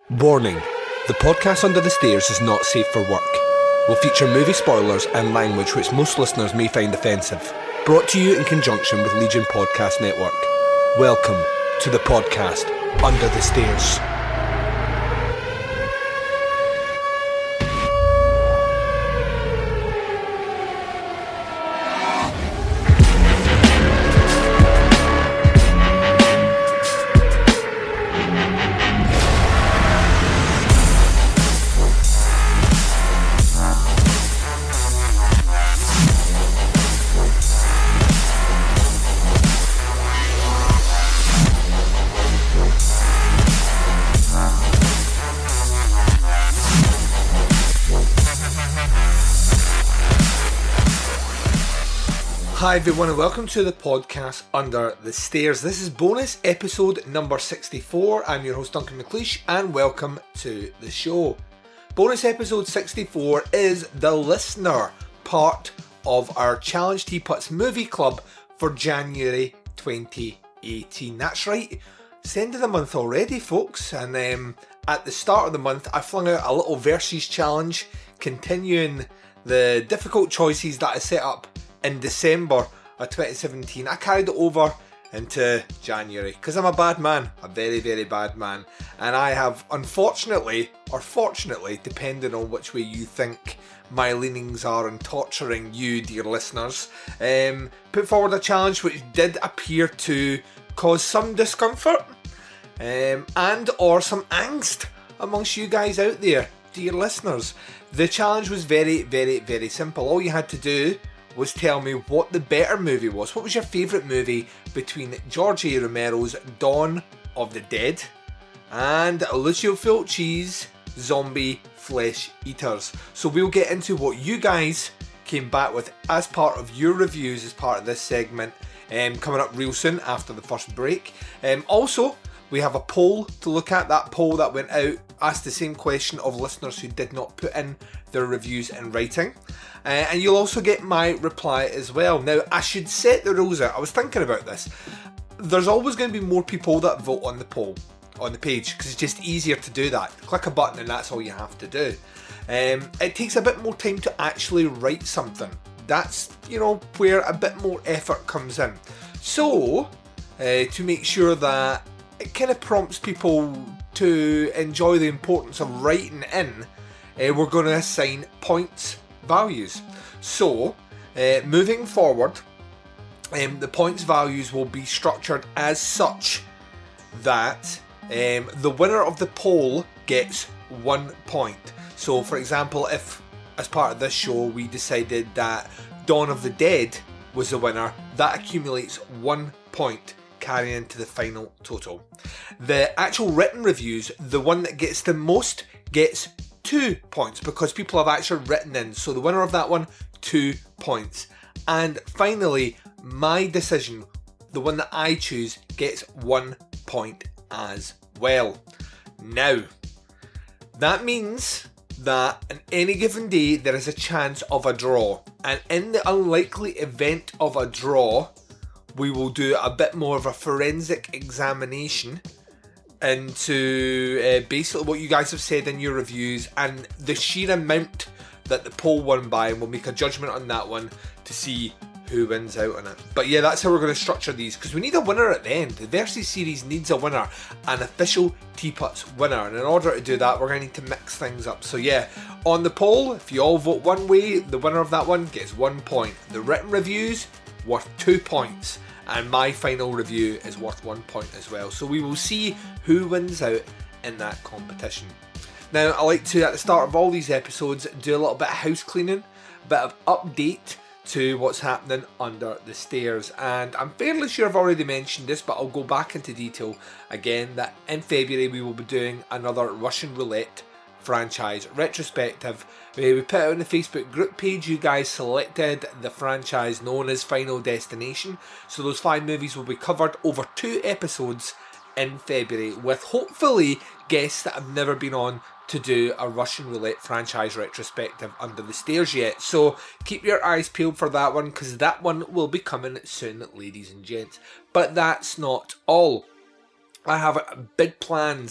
Warning, the podcast Under the Stairs is not safe for work. Will feature movie spoilers and language which most listeners may find offensive. Brought to you in conjunction with Legion Podcast Network. Welcome to the podcast Under the Stairs. Hi everyone and welcome to the podcast Under the Stairs. This is bonus episode number 64. I'm your host Duncan McLeish and welcome to the show. Bonus episode 64 is the listener part of our Challenge Teapots movie club for January 2018. That's right, it's the end of the month already folks, and at the start of the month I flung out a little versus challenge continuing the difficult choices that I set up in December of 2017. I carried it over into January because I'm a bad man, a very, very bad man, and I have unfortunately, or fortunately, depending on which way you think my leanings are in torturing you, dear listeners, put forward a challenge which did appear to cause some discomfort and or some angst amongst you guys out there, dear listeners. The challenge was very, very, very simple. All you had to do was tell me what the better movie was. What was your favourite movie between George A. Romero's Dawn of the Dead and Lucio Fulci's Zombie Flesh Eaters? So we'll get into what you guys came back with as part of your reviews as part of this segment, coming up real soon after the first break. Also, we have a poll to look at. That poll that went out asked the same question of listeners who did not put in their reviews in writing. And you'll also get my reply as well. Now, I should set the rules out. I was thinking about this. There's always going to be more people that vote on the poll, on the page, because it's just easier to do that. Click a button and that's all you have to do. It takes a bit more time to actually write something. That's, where a bit more effort comes in. So, to make sure that it kind of prompts people to enjoy the importance of writing in, we're going to assign points values. So, moving forward, the points values will be structured as such that the winner of the poll gets 1 point. So, for example, if as part of this show we decided that Dawn of the Dead was the winner, that accumulates 1 point, carrying into the final total. The actual written reviews, the one that gets the most gets 2 points because people have actually written in. So the winner of that one, 2 points. And finally, my decision, the one that I choose, gets 1 point as well. Now, that means that on any given day there is a chance of a draw. And in the unlikely event of a draw, we will do a bit more of a forensic examination into basically what you guys have said in your reviews and the sheer amount that the poll won by, and we'll make a judgment on that one to see who wins out on it. But yeah, that's how we're going to structure these, because we need a winner at the end. The Versus series needs a winner, an official Teapots winner, and in order to do that we're going to need to mix things up. So yeah, on the poll, if you all vote one way, the winner of that one gets 1 point. The written reviews worth 2 points, and my final review is worth 1 point as well. So we will see who wins out in that competition. Now, I like to, at the start of all these episodes, do a little bit of house cleaning, a bit of update to what's happening under the stairs. And I'm fairly sure I've already mentioned this, but I'll go back into detail again, that in February we will be doing another Russian Roulette franchise retrospective. We put out on the Facebook group page, you guys selected the franchise known as Final Destination, so those 5 movies will be covered over 2 episodes in February, with hopefully guests that have never been on to do a Russian Roulette franchise retrospective under the stairs yet. So keep your eyes peeled for that one, because that one will be coming soon, ladies and gents. But that's not all. I have big plans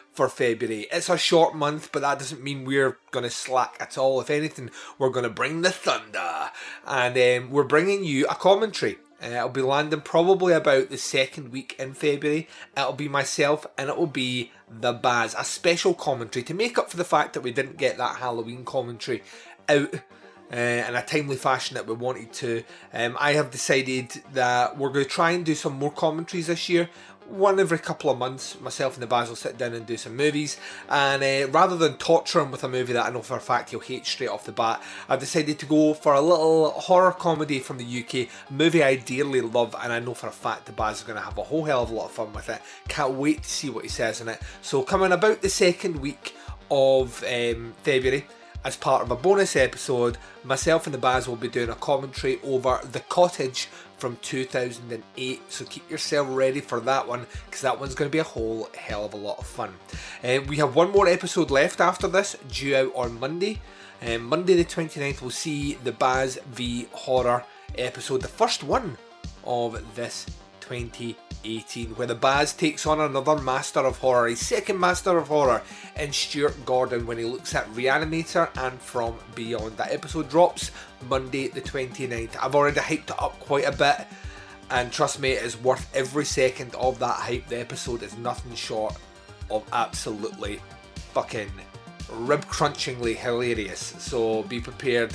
for February. It's a short month, but that doesn't mean we're going to slack at all. If anything, we're going to bring the thunder. And we're bringing you a commentary. It'll be landing probably about the second week in February. It'll be myself and it will be the Baz. A special commentary to make up for the fact that we didn't get that Halloween commentary out in a timely fashion that we wanted to. I have decided that we're going to try and do some more commentaries this year. One every couple of months, myself and the Baz will sit down and do some movies, and rather than torture him with a movie that I know for a fact he'll hate straight off the bat, I've decided to go for a little horror comedy from the UK, movie I dearly love, and I know for a fact the Baz is going to have a whole hell of a lot of fun with it. Can't wait to see what he says in it. So coming about the second week of February, as part of a bonus episode, myself and the Baz will be doing a commentary over The Cottage from 2008, so keep yourself ready for that one, because that one's going to be a whole hell of a lot of fun. We have one more episode left after this, due out on Monday. Monday the 29th, we'll see the Baz v Horror episode, the first one of this 2018, where the Baz takes on another Master of Horror, his second Master of Horror, in Stuart Gordon, when he looks at Reanimator and From Beyond. That episode drops Monday the 29th. I've already hyped it up quite a bit, and trust me, it is worth every second of that hype. The episode is nothing short of absolutely fucking rib-crunchingly hilarious, so be prepared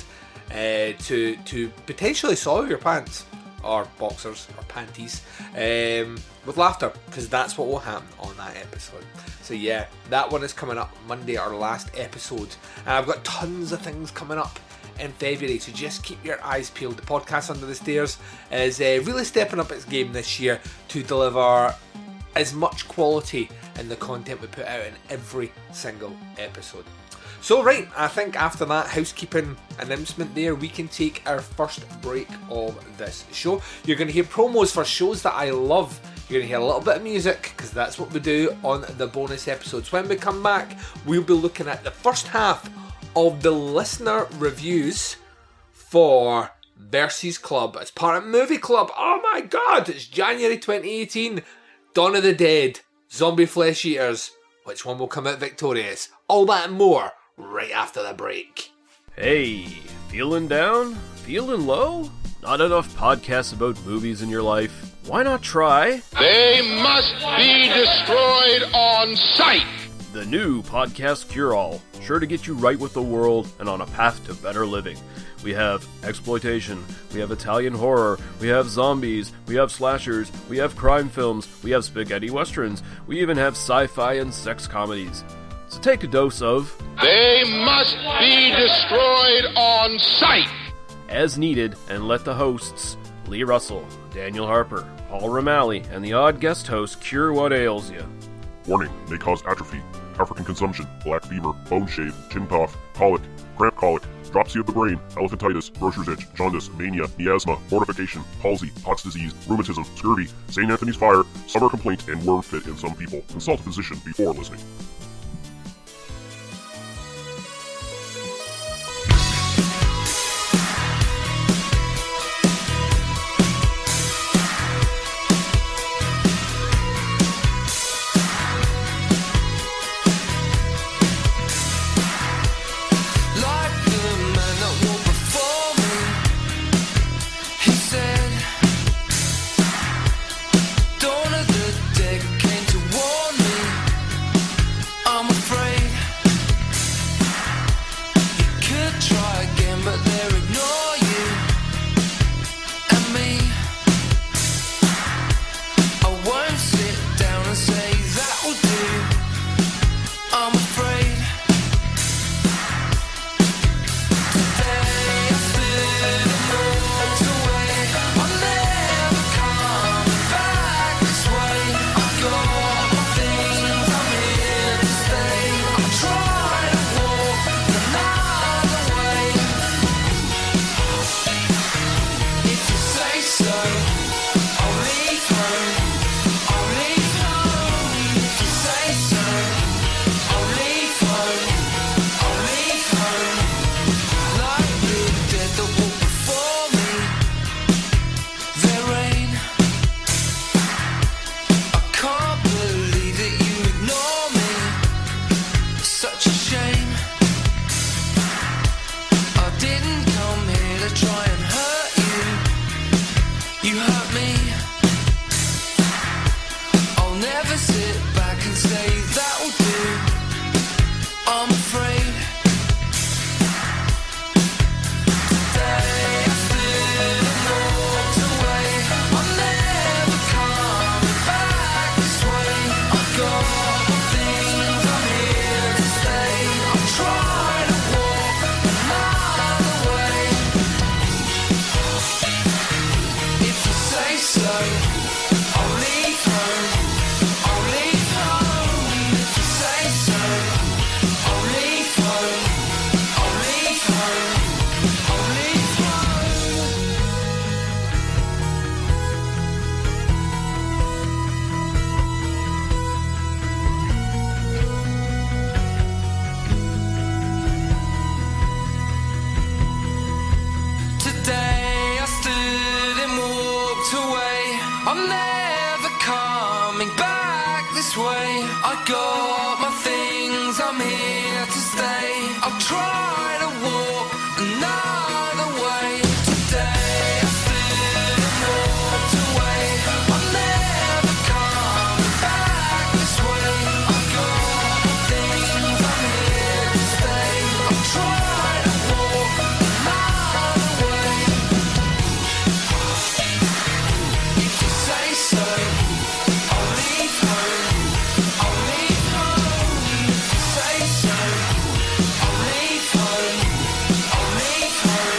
to potentially soil your pants, or boxers, or panties, with laughter, because that's what will happen on that episode. So yeah, that one is coming up Monday, our last episode, and I've got tons of things coming up in February, so just keep your eyes peeled. The podcast Under the Stairs is really stepping up its game this year to deliver as much quality in the content we put out in every single episode. So right, I think after that housekeeping announcement there, we can take our first break of this show. You're going to hear promos for shows that I love. You're going to hear a little bit of music, because that's what we do on the bonus episodes. When we come back, we'll be looking at the first half of the listener reviews for Versus Club. It's part of Movie Club. Oh my god, it's January 2018. Dawn of the Dead, Zombie Flesh Eaters. Which one will come out victorious? All that and more right after the break. Hey, feeling down? Feeling low? Not enough podcasts about movies in your life? Why not try They Must Be Destroyed on Sight, the new podcast cure-all, sure to get you right with the world and on a path to better living. We have exploitation, we have Italian horror, we have zombies, we have slashers, we have crime films, we have spaghetti westerns, we even have sci-fi and sex comedies. So take a dose of They Must Be Destroyed on Sight, as needed, and let the hosts, Lee Russell, Daniel Harper, Paul Romali, and the odd guest host cure what ails you. Warning, may cause atrophy, African consumption, black fever, bone shave, chin cough, colic, cramp colic, dropsy of the brain, elephantitis, grocer's itch, jaundice, mania, miasma, mortification, palsy, Pott's disease, rheumatism, scurvy, St. Anthony's fire, summer complaint, and worm fit in some people. Consult a physician before listening. I'm never coming back this way. I got my things, I'm here to stay. I'll try to walk another way. Today I stood and walked away. I'm never coming back this way. I got my things, I'm here to stay. I'll try to walk another way. If you say so, I'll leave home. I'll leave home. If you say so, I'll leave home. I'll leave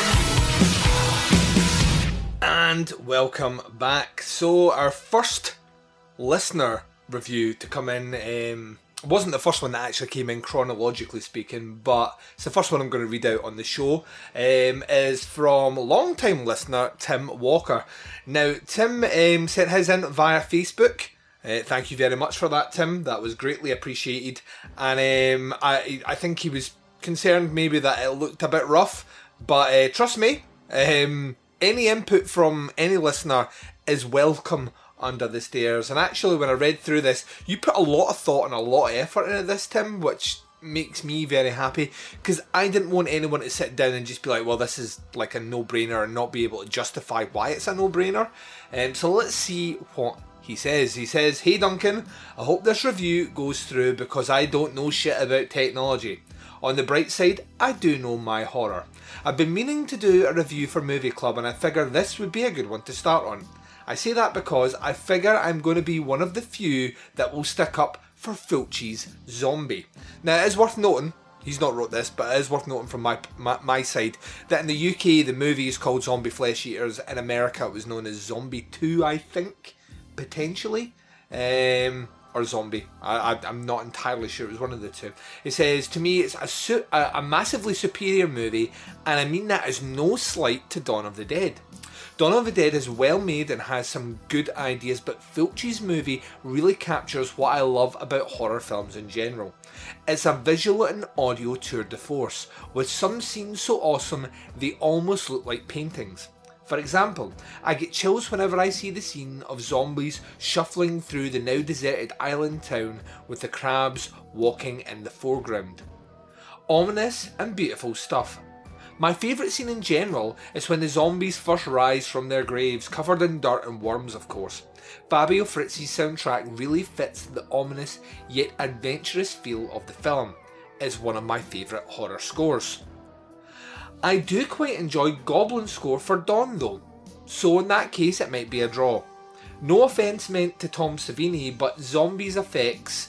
home. And welcome back. So our first listener review to come in wasn't the first one that actually came in chronologically speaking, but it's the first one I'm going to read out on the show, is from long-time listener Tim Walker. Now Tim sent his in via Facebook. Thank you very much for that, Tim. That was greatly appreciated. And I think he was concerned maybe that it looked a bit rough, but trust me, any input from any listener is welcome under the stairs. And actually, when I read through this, you put a lot of thought and a lot of effort into this, Tim, which makes me very happy, because I didn't want anyone to sit down and just be like, well, this is like a no-brainer, and not be able to justify why it's a no-brainer. So let's see what he says. He says, "Hey Duncan, I hope this review goes through because I don't know shit about technology. On the bright side, I do know my horror. I've been meaning to do a review for Movie Club, and I figure this would be a good one to start on. I say that because I figure I'm going to be one of the few that will stick up for Fulci's Zombie." Now, it is worth noting, he's not wrote this, but it is worth noting from my side, that in the UK the movie is called Zombie Flesh Eaters. In America it was known as Zombie 2, I think, potentially. Or Zombie. I'm not entirely sure. It was one of the two. It says, "To me, it's a massively superior movie, and I mean that as no slight to Dawn of the Dead. Dawn of the Dead is well made and has some good ideas, but Fulci's movie really captures what I love about horror films in general. It's a visual and audio tour de force, with some scenes so awesome they almost look like paintings. For example, I get chills whenever I see the scene of zombies shuffling through the now deserted island town with the crabs walking in the foreground. Ominous and beautiful stuff. My favourite scene in general is when the zombies first rise from their graves, covered in dirt and worms of course. Fabio Frizzi's soundtrack really fits the ominous yet adventurous feel of the film. It's one of my favourite horror scores. I do quite enjoy Goblin's score for Dawn though, so in that case it might be a draw. No offence meant to Tom Savini, but Zombies effects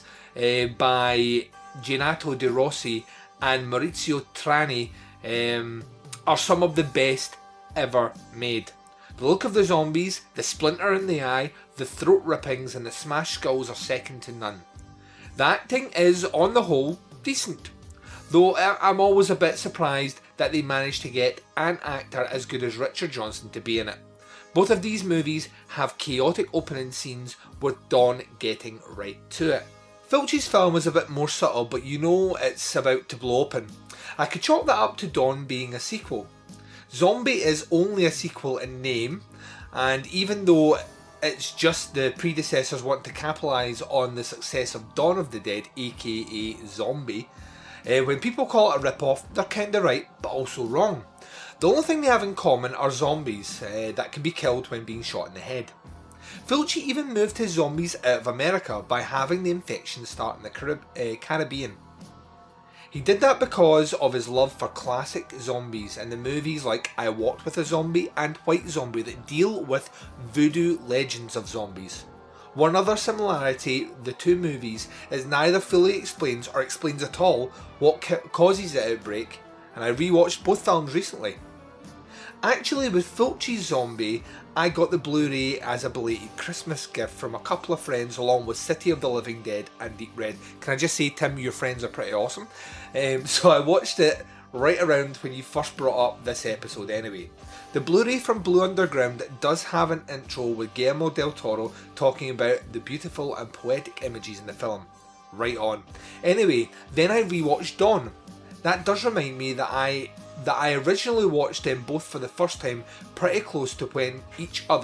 by Ginato De Rossi and Maurizio Trani are some of the best ever made. The look of the zombies, the splinter in the eye, the throat rippings and the smashed skulls are second to none. The acting is, on the whole, decent, though I'm always a bit surprised that they managed to get an actor as good as Richard Johnson to be in it. Both of these movies have chaotic opening scenes with Dawn getting right to it. Fulci's film is a bit more subtle, but you know it's about to blow open. I could chalk that up to Dawn being a sequel. Zombie is only a sequel in name, and even though it's just the predecessors want to capitalise on the success of Dawn of the Dead, aka Zombie, when people call it a rip-off, they're kinda right, but also wrong. The only thing they have in common are zombies that can be killed when being shot in the head. Fulci even moved his zombies out of America by having the infection start in the Caribbean. He did that because of his love for classic zombies and the movies like I Walked with a Zombie and White Zombie that deal with voodoo legends of zombies. One other similarity the two movies is neither fully explains or explains at all what causes the outbreak, and I rewatched both films recently. Actually, with Fulci's Zombie, I got the Blu-ray as a belated Christmas gift from a couple of friends along with City of the Living Dead and Deep Red. Can I just say, Tim, your friends are pretty awesome. So I watched it right around when you first brought up this episode anyway. The Blu-ray from Blue Underground does have an intro with Guillermo del Toro talking about the beautiful and poetic images in the film. Right on. Anyway, then I rewatched Dawn. That does remind me that I originally watched them both for the first time pretty close to when each other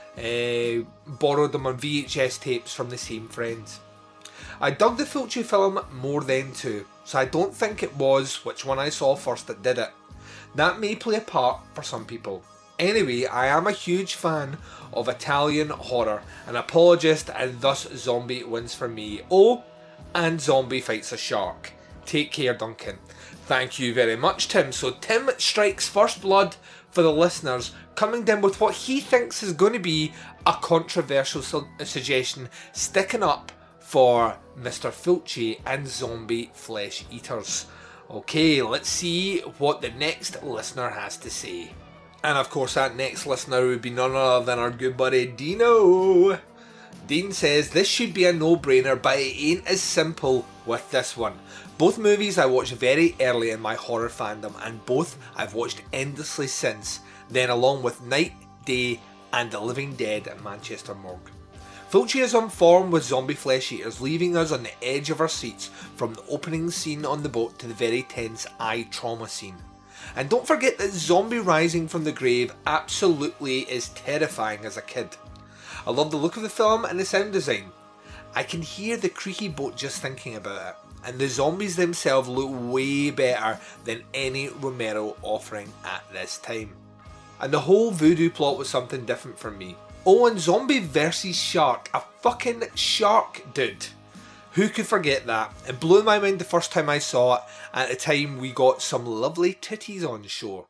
borrowed them on VHS tapes from the same friends. I dug the Fulci film more then too, so I don't think it was which one I saw first that did it. That may play a part for some people. Anyway, I am a huge fan of Italian horror, an apologist, and thus Zombie wins for me. Oh, and Zombie fights a shark. Take care, Duncan. Thank you very much, Tim. So Tim strikes first blood for the listeners, coming down with what he thinks is going to be a controversial suggestion, sticking up for Mr. Fulci and zombie flesh eaters. Okay, let's see what the next listener has to say. And of course that next listener would be none other than our good buddy Dino. Dean says, this should be a no-brainer, but it ain't as simple with this one. Both movies I watched very early in my horror fandom, and both I've watched endlessly since then, along with Night, Day and The Living Dead at Manchester Morgue. Fulci is on form with zombie flesh eaters, leaving us on the edge of our seats from the opening scene on the boat to the very tense eye trauma scene. And don't forget that zombie rising from the grave absolutely is terrifying as a kid. I love the look of the film and the sound design. I can hear the creaky boat just thinking about it, and the zombies themselves look way better than any Romero offering at this time. And the whole voodoo plot was something different for me. Oh, and zombie versus shark, a fucking shark, dude. Who could forget that? It blew my mind the first time I saw it, and at the time we got some lovely titties on shore.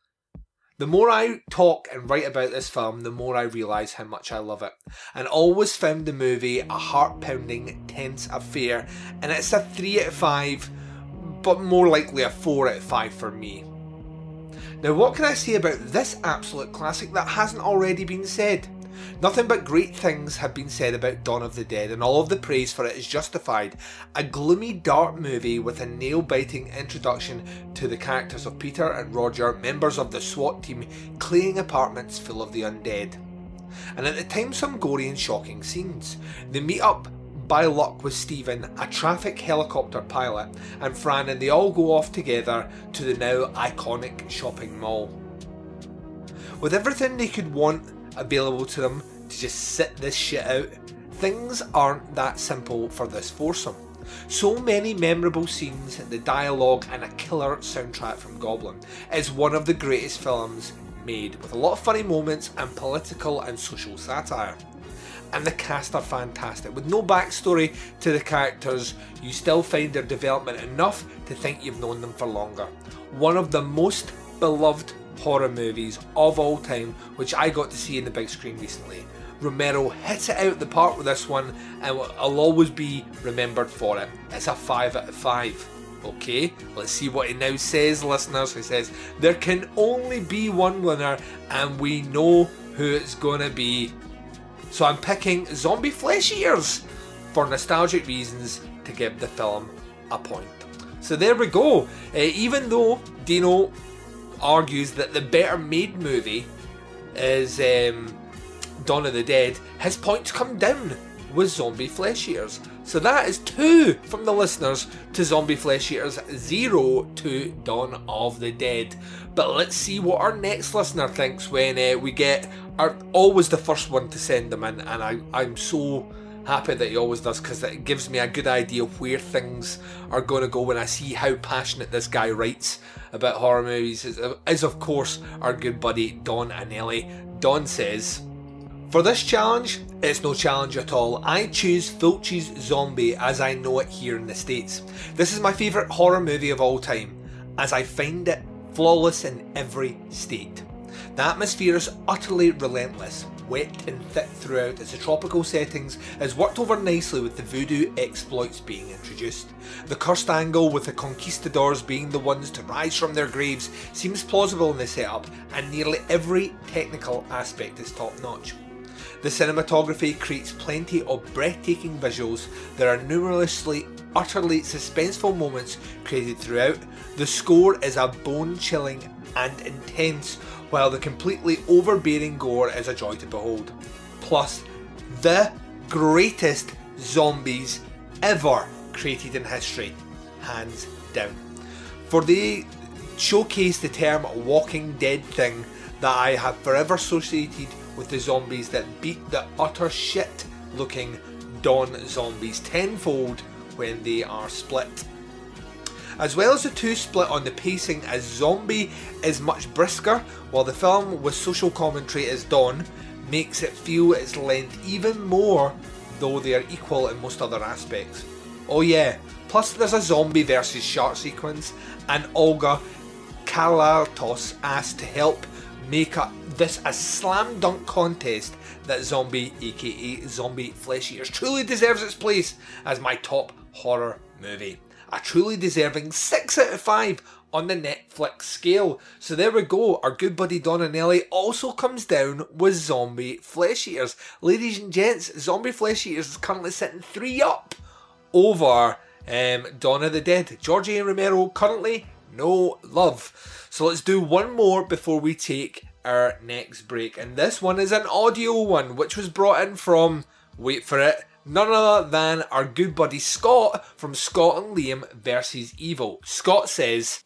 The more I talk and write about this film, the more I realise how much I love it, and always found the movie a heart-pounding, tense affair, and it's a 3 out of 5, but more likely a 4 out of 5 for me. Now what can I say about this absolute classic that hasn't already been said? Nothing but great things have been said about Dawn of the Dead, and all of the praise for it is justified. A gloomy, dark movie with a nail-biting introduction to the characters of Peter and Roger, members of the SWAT team, cleaning apartments full of the undead. And at the time some gory and shocking scenes. They meet up by luck with Stephen, a traffic helicopter pilot, and Fran, and they all go off together to the now iconic shopping mall. With everything they could want available to them to just sit this shit out, things aren't that simple for this foursome. So many memorable scenes, the dialogue and a killer soundtrack from Goblin. It's one of the greatest films made, with a lot of funny moments and political and social satire. And the cast are fantastic. With no backstory to the characters, you still find their development enough to think you've known them for longer. One of the most beloved horror movies of all time, which I got to see in the big screen recently. Romero hits it out the park with this one, and I'll always be remembered for it. It's a 5 out of 5. Okay, let's see what he now says, listeners. He says, there can only be one winner, and we know who it's gonna be. So I'm picking Zombie Flesh Eaters for nostalgic reasons to give the film a point. So there we go. Even though Dino argues that the better made movie is Dawn of the Dead, his points come down with Zombie Flesh Eaters. So that is 2 from the listeners to Zombie Flesh Eaters, 0 to Dawn of the Dead. But let's see what our next listener thinks when we get always the first one to send them in, and I'm so happy that he always does, because it gives me a good idea of where things are going to go when I see how passionate this guy writes about horror movies. Is of course our good buddy Don Anelli. Don says, for this challenge, it's no challenge at all. I choose Fulci's Zombie as I know it here in the States. This is my favourite horror movie of all time, as I find it flawless in every state. The atmosphere is utterly relentless, wet and thick throughout, as the tropical settings is worked over nicely with the voodoo exploits being introduced. The cursed angle with the conquistadors being the ones to rise from their graves seems plausible in the setup, and nearly every technical aspect is top notch. The cinematography creates plenty of breathtaking visuals. There are numerously utterly suspenseful moments created throughout. The score is a bone-chilling and intense, while the completely overbearing gore is a joy to behold. Plus, the greatest zombies ever created in history, hands down. For they showcase the term Walking Dead thing that I have forever associated with the zombies that beat the utter shit looking Dawn zombies tenfold when they are split. As well as the two split on the pacing, as Zombie is much brisker, while the film with social commentary as Dawn makes it feel its length even more, though they are equal in most other aspects. Oh yeah, plus there's a zombie versus shark sequence, and Olga Karlatos asked to help make this a slam dunk contest that Zombie, aka Zombie Flesh Eaters, truly deserves its place as my top horror movie. A truly deserving 6 out of 5 on the Netflix scale. So there we go, our good buddy Dawn Nelly also comes down with Zombie Flesh Eaters. Ladies and gents, Zombie Flesh Eaters is currently sitting 3 up over Dawn of the Dead. Georgie and Romero currently no love. So let's do one more before we take our next break. And this one is an audio one, which was brought in from, wait for it, none other than our good buddy Scott from Scott and Liam vs. Evil. Scott says,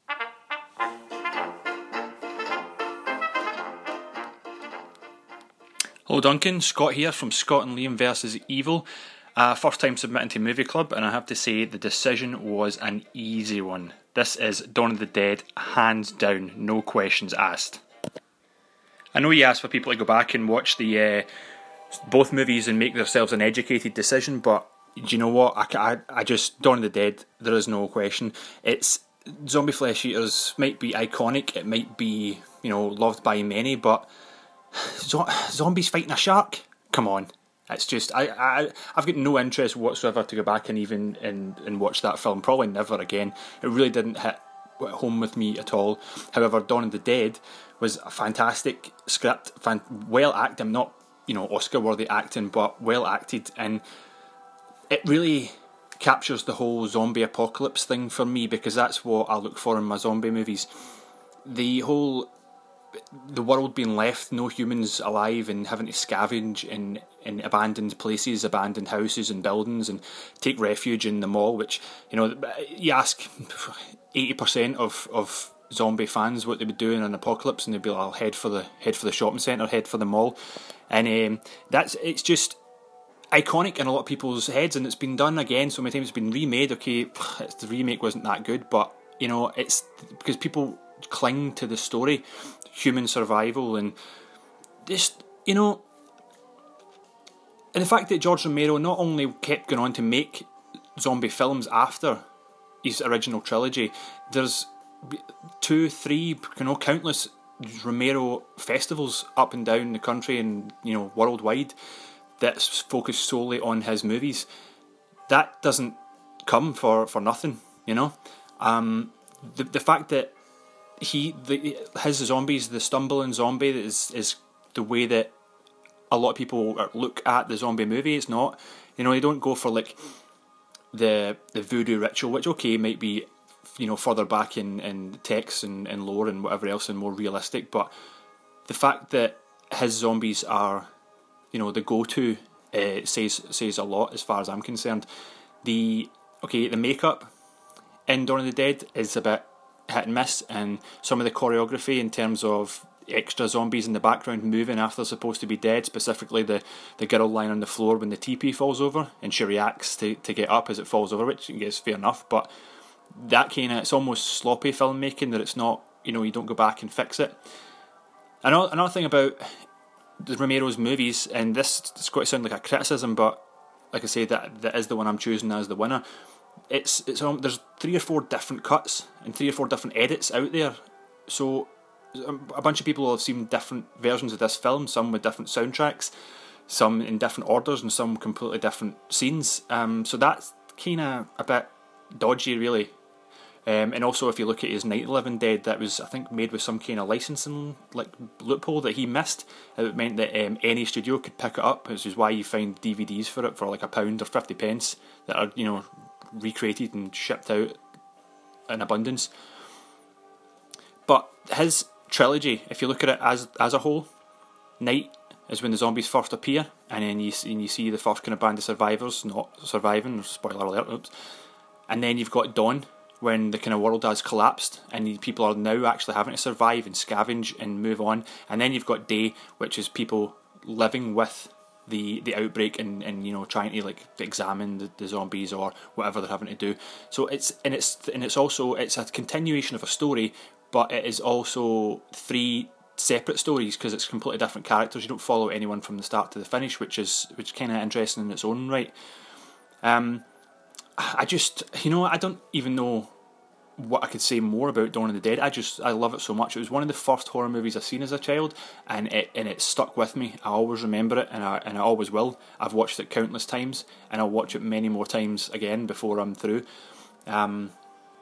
hello Duncan, Scott here from Scott and Liam vs. Evil. First time submitting to Movie Club, and I have to say the decision was an easy one. This is Dawn of the Dead, hands down, no questions asked. I know you asked for people to go back and watch the both movies and make themselves an educated decision, but do you know what? I just, Dawn of the Dead, there is no question. It's Zombie Flesh Eaters might be iconic, it might be, loved by many, but zombies fighting a shark? Come on. It's just, I've got no interest whatsoever to go back and even and watch that film. Probably never again. It really didn't hit home with me at all. However, Dawn of the Dead was a fantastic script, well acted, not Oscar-worthy acting, but well acted, and it really captures the whole zombie apocalypse thing for me, because that's what I look for in my zombie movies. The world being left, no humans alive, and having to scavenge in abandoned places, abandoned houses and buildings, and take refuge in the mall, which, you ask 80% of zombie fans what they would do in an apocalypse, and they'd be like, I'll head for the shopping centre, head for the mall. And it's just iconic in a lot of people's heads, and it's been done again so many times. It's been remade. Okay, the remake wasn't that good, but it's because people cling to the story, human survival, and just and the fact that George Romero not only kept going on to make zombie films after his original trilogy, there's 2, 3, countless Romero festivals up and down the country and worldwide that's focused solely on his movies. That doesn't come for nothing, The fact that his zombies, the stumbling zombie, is the way that a lot of people look at the zombie movie. It's not, they don't go for like the voodoo ritual, which might be further back in text and lore and whatever else and more realistic, but the fact that his zombies are the go-to says a lot as far as I'm concerned. The makeup in Dawn of the Dead is a bit hit and miss, and some of the choreography in terms of extra zombies in the background moving after they're supposed to be dead, specifically the girl lying on the floor when the teepee falls over and she reacts to get up as it falls over, which I guess fair enough, but that it's almost sloppy filmmaking, that it's not, you don't go back and fix it. Another thing about the Romero's movies, and this is going to sound like a criticism, but like I say, that is the one I'm choosing as the winner. There's 3 or 4 different cuts and 3 or 4 different edits out there, so a bunch of people will have seen different versions of this film, some with different soundtracks, some in different orders, and some completely different scenes. So that's kind of a bit dodgy, really. And also, if you look at his Night of the Living Dead, that was, I think, made with some kind of licensing loophole that he missed. It meant that any studio could pick it up, which is why you find DVDs for it for like £1 or 50 pence that are recreated and shipped out in abundance. But his trilogy, if you look at it as a whole, Night is when the zombies first appear, and then you see the first kind of band of survivors not surviving, spoiler alert, oops. And then you've got Dawn, when the kind of world has collapsed and people are now actually having to survive and scavenge and move on. And then you've got Day, which is people living with the outbreak and trying to like examine the zombies or whatever they're having to do. So it's a continuation of a story, but it is also 3 separate stories because it's completely different characters. You don't follow anyone from the start to the finish, which is kind of interesting in its own right. I don't even know what I could say more about Dawn of the Dead. I love it so much. It was one of the first horror movies I've seen as a child, and it stuck with me. I always remember it, and I always will. I've watched it countless times, and I'll watch it many more times again before I'm through. The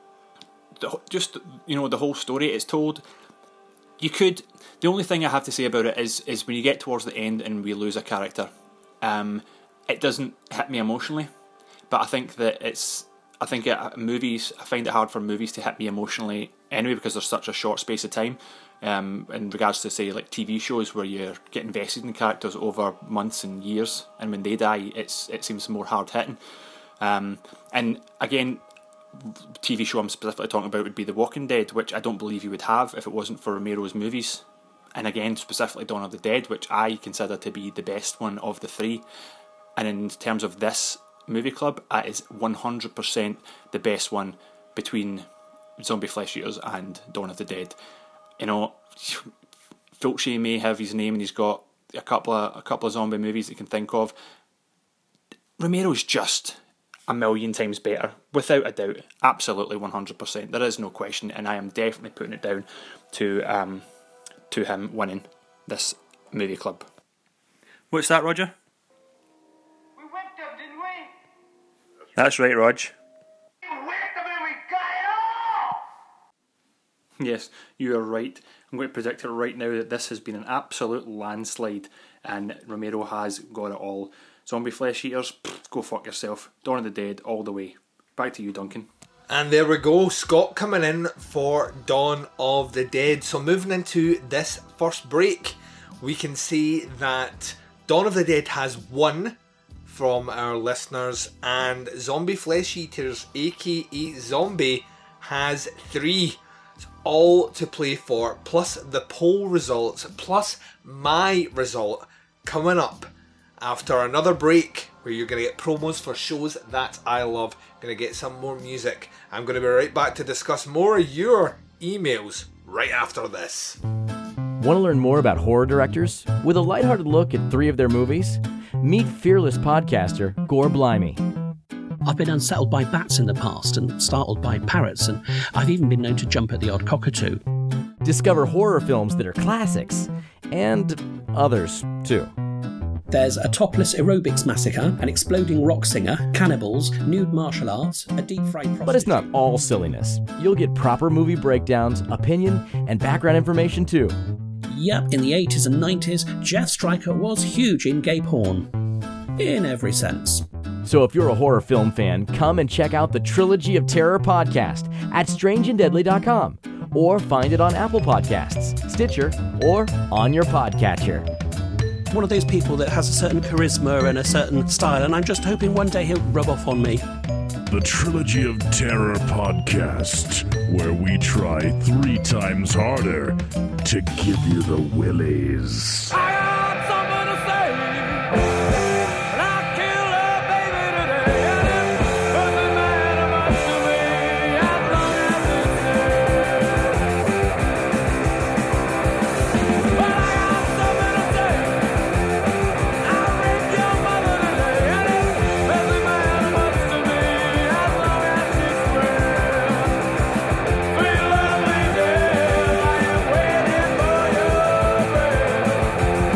whole story, it's told. The only thing I have to say about it is when you get towards the end and we lose a character, it doesn't hit me emotionally. But I think that I find it hard for movies to hit me emotionally anyway because there's such a short space of time. In regards to, say, like TV shows where you get invested in characters over months and years, and when they die, it seems more hard hitting. And again, TV show I'm specifically talking about would be The Walking Dead, which I don't believe you would have if it wasn't for Romero's movies. And again, specifically Dawn of the Dead, which I consider to be the best one of the 3. And in terms of this movie club, that is 100% the best one between Zombie Flesh Eaters and Dawn of the Dead. Fulci may have his name and he's got a couple of zombie movies that you can think of. Romero's just a million times better, without a doubt, absolutely 100%. There is no question, and I am definitely putting it down to him winning this movie club. What's that, Roger? We went them, didn't we? That's right, Rog. We went them and we got it all! Yes, you are right. I'm going to predict it right now that this has been an absolute landslide, and Romero has got it all. Zombie Flesh Eaters, go fuck yourself. Dawn of the Dead, all the way. Back to you, Duncan. And there we go, Scott coming in for Dawn of the Dead. So moving into this first break, we can see that Dawn of the Dead has 1 from our listeners, and Zombie Flesh Eaters, aka Zombie, has 3. It's all to play for, plus the poll results, plus my result coming up after another break, where you're going to get promos for shows that I love. Going to get some more music. I'm going to be right back to discuss more of your emails right after this. Want to learn more about horror directors? With a lighthearted look at 3 of their movies? Meet fearless podcaster Gore Blimey. I've been unsettled by bats in the past and startled by parrots, and I've even been known to jump at the odd cockatoo. Discover horror films that are classics, and others too. There's a topless aerobics massacre, an exploding rock singer, cannibals, nude martial arts, a deep-fried prostitute... But it's not all silliness. You'll get proper movie breakdowns, opinion, and background information too. Yep, in the 80s and 90s, Jeff Stryker was huge in gay porn. In every sense. So if you're a horror film fan, come and check out the Trilogy of Terror podcast at strangeanddeadly.com, or find it on Apple Podcasts, Stitcher, or on your podcatcher. One of those people that has a certain charisma and a certain style, and I'm just hoping one day he'll rub off on me. The Trilogy of Terror podcast, where we try 3 times harder to give you the willies. I got something to say. And I killed a baby today. And it doesn't matter much to me as long as it's there. But I got something to say. I raped your mother today. And it doesn't matter much to me as long as you swear. Sweet lovely death, I am waiting for your breath.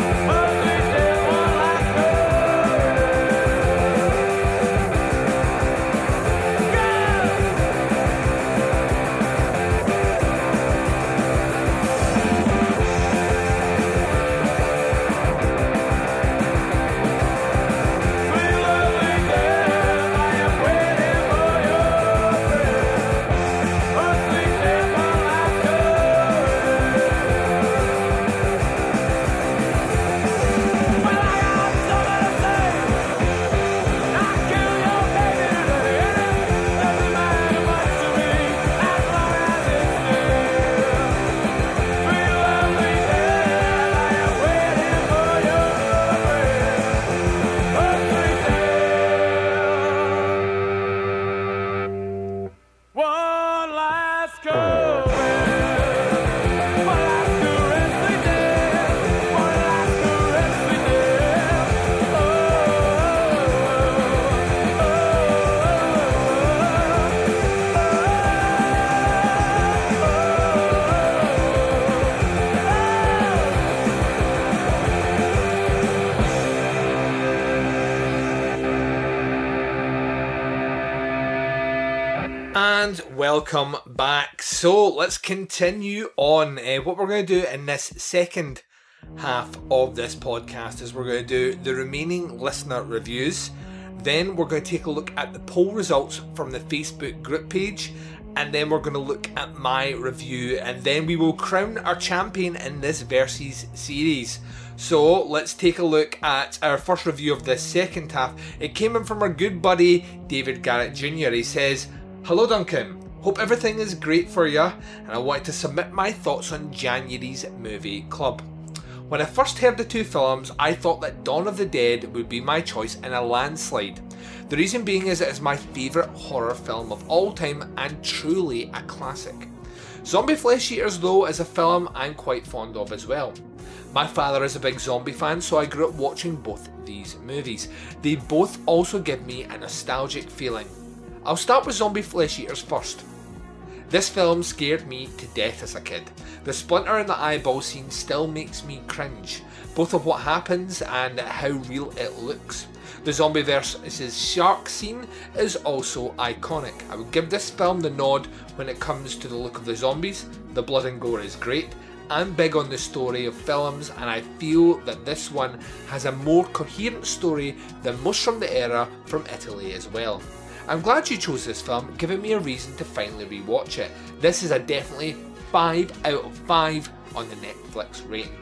welcome back. So let's continue on. What we're going to do in this second half of this podcast is we're going to do the remaining listener reviews. Then we're going to take a look at the poll results from the Facebook group page. And then we're going to look at my review. And then we will crown our champion in this Versus series. So let's take a look at our first review of this second half. It came in from our good buddy David Garrett Jr. He says, "Hello Duncan, hope everything is great for you, and I wanted to submit my thoughts on January's movie club. When I first heard the two films, I thought that Dawn of the Dead would be my choice in a landslide. The reason being is it is my favourite horror film of all time and truly a classic. Zombie Flesh Eaters though is a film I'm quite fond of as well. My father is a big zombie fan, so I grew up watching both these movies. They both also give me a nostalgic feeling. I'll start with Zombie Flesh Eaters first. This film scared me to death as a kid. The splinter in the eyeball scene still makes me cringe, both of what happens and how real it looks. The zombie versus shark scene is also iconic. I would give this film the nod when it comes to the look of the zombies. The blood and gore is great. I'm big on the story of films, and I feel that this one has a more coherent story than most from the era from Italy as well. I'm glad you chose this film, giving me a reason to finally rewatch it. This is a definitely 5 out of 5 on the Netflix rating.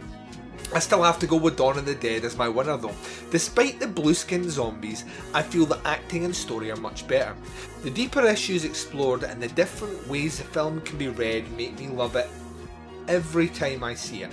I still have to go with Dawn of the Dead as my winner though. Despite the blue-skinned zombies, I feel the acting and story are much better. The deeper issues explored and the different ways the film can be read make me love it every time I see it.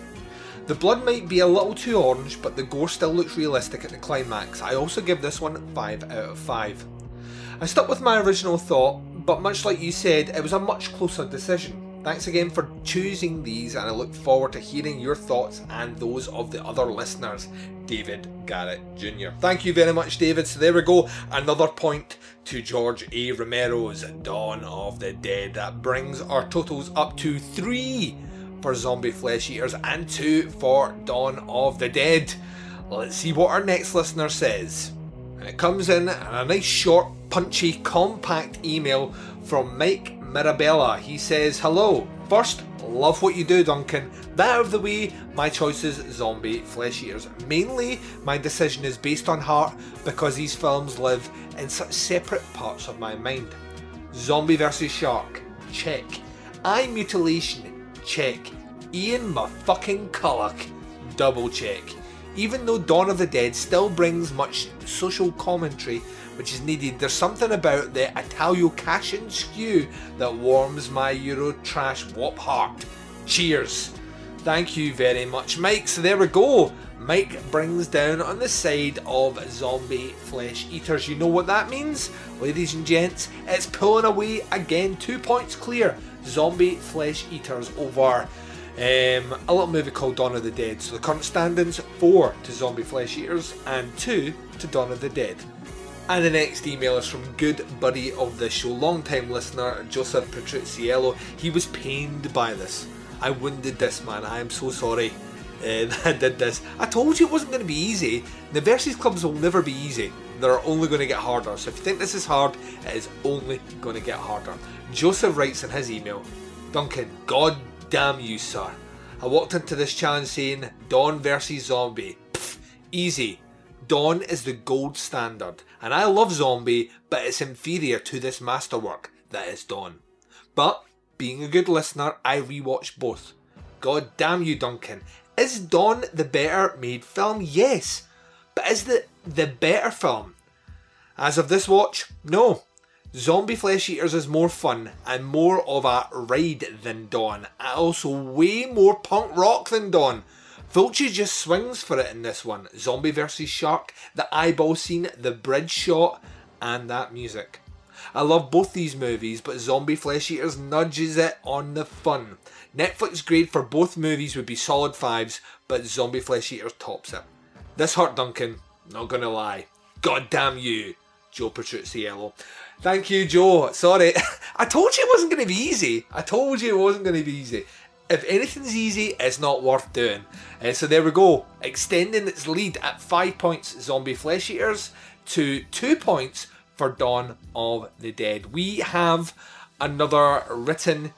The blood might be a little too orange, but the gore still looks realistic at the climax. I also give this one 5 out of 5. I stuck with my original thought, but much like you said, it was a much closer decision. Thanks again for choosing these, and I look forward to hearing your thoughts and those of the other listeners. David Garrett Jr. Thank you very much, David. So there we go, another point to George A. Romero's Dawn of the Dead. That brings our totals up to 3 for Zombie Flesh Eaters and 2 for Dawn of the Dead. Let's see what our next listener says. And it comes in a nice short, punchy, compact email from Mike Mirabella. He says, "Hello. First, love what you do, Duncan. That out of the way, my choice is Zombie Flesh Eaters. Mainly, my decision is based on heart because these films live in such separate parts of my mind. Zombie vs Shark, check. Eye mutilation, check. Ian motherfucking Culloch, double check. Even though Dawn of the Dead still brings much social commentary which is needed, there's something about the Italo-Cashin skew that warms my Euro trash wop heart. Cheers." Thank you very much, Mike. So there we go. Mike brings down on the side of Zombie Flesh Eaters. You know what that means, ladies and gents? It's pulling away again. 2 points clear. Zombie Flesh Eaters over a little movie called Dawn of the Dead. So the current standings: 4 to Zombie Flesh Eaters and 2 to Dawn of the Dead. And the next email is from good buddy of the show, long-time listener, Joseph Petrucciello. He was pained by this. I wounded this man. I am so sorry that I did this. I told you it wasn't going to be easy. The Versus clubs will never be easy. They're only going to get harder. So if you think this is hard, it is only going to get harder. Joseph writes in his email, "Duncan, God damn you, sir. I walked into this challenge saying Dawn versus Zombie. Pfft, easy. Dawn is the gold standard, and I love Zombie, but it's inferior to this masterwork that is Dawn. But, being a good listener, I rewatched both. God damn you, Duncan. Is Dawn the better made film? Yes. But is the better film? As of this watch, no. Zombie Flesh Eaters is more fun and more of a ride than Dawn, and also way more punk rock than Dawn. Vulture just swings for it in this one. Zombie vs Shark, the eyeball scene, the bridge shot, and that music. I love both these movies, but Zombie Flesh Eaters nudges it on the fun. Netflix grade for both movies would be solid 5s, but Zombie Flesh Eaters tops it. This hurt, Duncan, not gonna lie. God damn you, Joe Petrucciello." Thank you, Joe. Sorry, I told you it wasn't going to be easy. If anything's easy, it's not worth doing. So there we go. Extending its lead at 5 points, Zombie Flesh Eaters, to 2 points for Dawn of the Dead. We have another written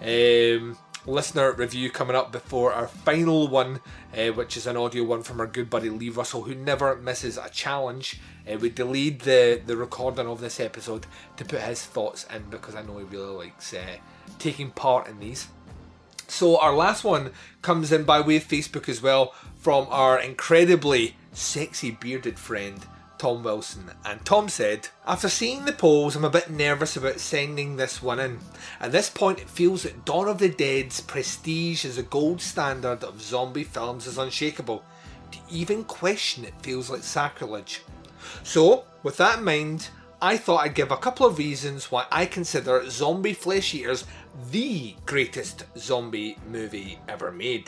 listener review coming up before our final one, which is an audio one from our good buddy Lee Russell, who never misses a challenge. We delayed the recording of this episode to put his thoughts in because I know he really likes taking part in these. So our last one comes in by way of Facebook as well, from our incredibly sexy bearded friend Tom Wilson. And Tom said, "After seeing the polls, I'm a bit nervous about sending this one in. At this point, it feels that Dawn of the Dead's prestige as a gold standard of zombie films is unshakable. To even question it feels like sacrilege. So, with that in mind, I thought I'd give a couple of reasons why I consider Zombie Flesh Eaters the greatest zombie movie ever made.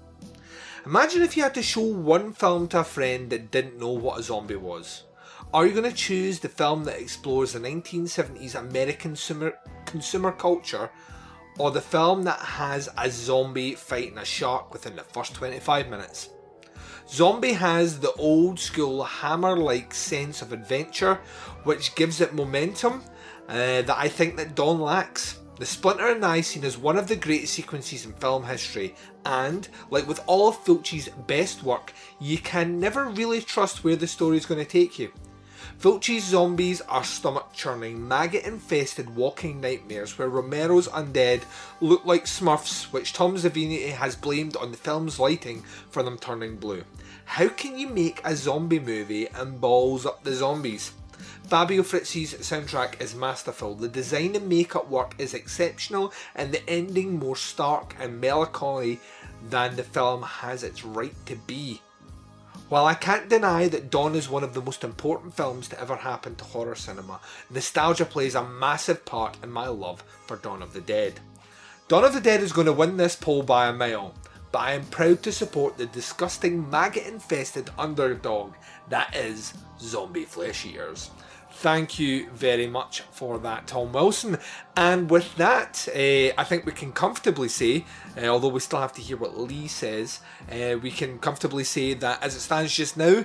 Imagine if you had to show one film to a friend that didn't know what a zombie was. Are you going to choose the film that explores the 1970s American consumer culture, or the film that has a zombie fighting a shark within the first 25 minutes? Zombie has the old school Hammer-like sense of adventure, which gives it momentum that I think that Dawn lacks. The splinter and knife scene is one of the great sequences in film history, and, like with all of Fulci's best work, you can never really trust where the story is going to take you. Fulci's zombies are stomach-churning, maggot-infested walking nightmares where Romero's undead look like Smurfs, which Tom Savini has blamed on the film's lighting for them turning blue. How can you make a zombie movie and balls up the zombies? Fabio Frizzi's soundtrack is masterful, the design and makeup work is exceptional, and the ending more stark and melancholy than the film has its right to be. While I can't deny that Dawn is one of the most important films to ever happen to horror cinema, nostalgia plays a massive part in my love for Dawn of the Dead. Dawn of the Dead is going to win this poll by a mile, but I am proud to support the disgusting maggot-infested underdog that is Zombie Flesh Eaters. Thank you very much for that, Tom Wilson. And with that, I think we can comfortably say, although we still have to hear what Lee says, we can comfortably say that as it stands just now,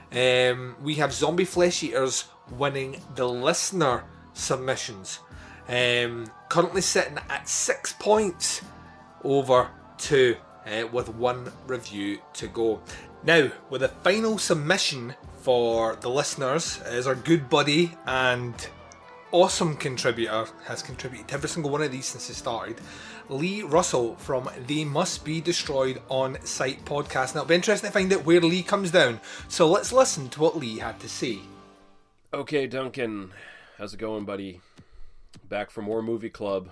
we have Zombie Flesh Eaters winning the listener submissions. Currently sitting at 6 points over 2 with one review to go. Now, with a final submission for the listeners is our good buddy and awesome contributor, has contributed to every single one of these since it started, Lee Russell from They Must Be Destroyed On Sight podcast. Now it'll be interesting to find out where Lee comes down, so let's listen to what Lee had to say. Okay, Duncan, how's it going, buddy? Back for more movie club.